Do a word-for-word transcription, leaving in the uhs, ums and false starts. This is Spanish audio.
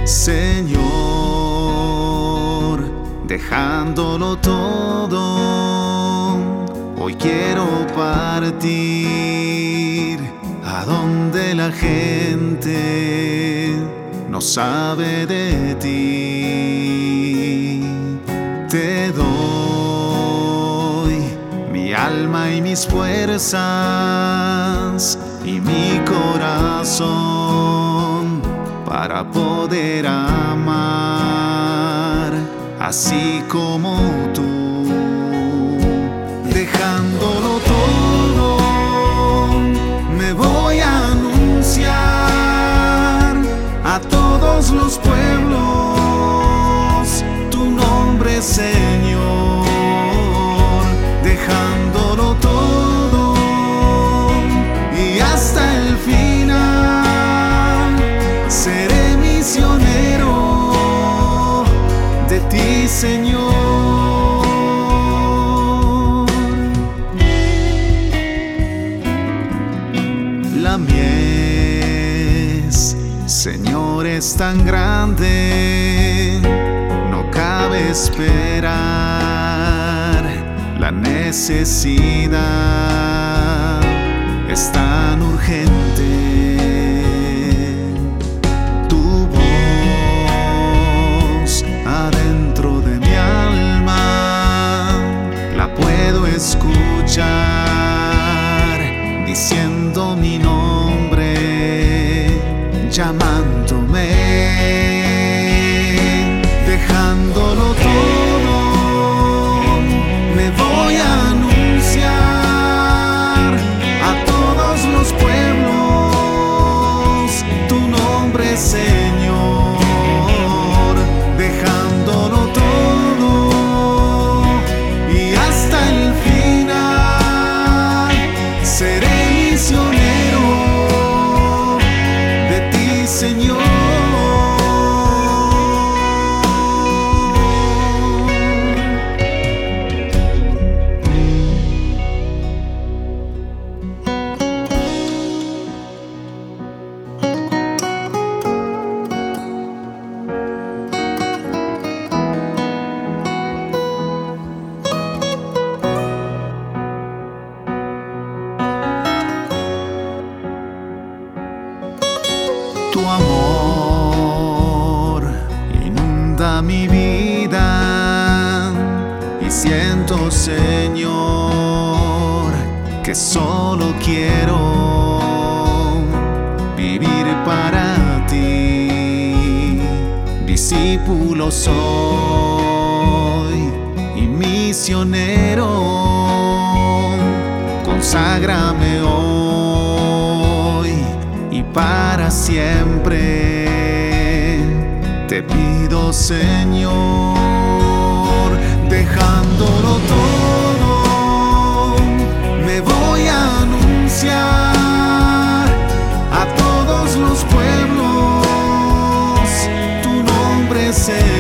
Señor, dejándolo todo, hoy quiero partir a donde la gente no sabe de ti. Te doy mi alma y mis fuerzas y mi corazón para poder amar así como tú. Dejándolo todo, me voy a anunciar a todos los pueblos tu nombre, Señor. Dejándolo todo y hasta el final seré misionero de ti, Señor. La mies, Señor, es tan grande, no cabe esperar. La necesidad es tan urgente. Tu voz adentro de mi alma la puedo escuchar diciendo mi nombre, llamándome. Dejándolo todo, me voy a anunciar a todos los pueblos tu nombre, Señor. Dejándolo todo y hasta el final seré misionero de ti, Señor. Tu amor inunda mi vida y siento, Señor, que solo quiero vivir para ti. Discípulo soy y misionero, conságrame hoy y para siempre. Te pido, Señor, dejándolo todo, me voy a anunciar a todos los pueblos tu nombre, Señor.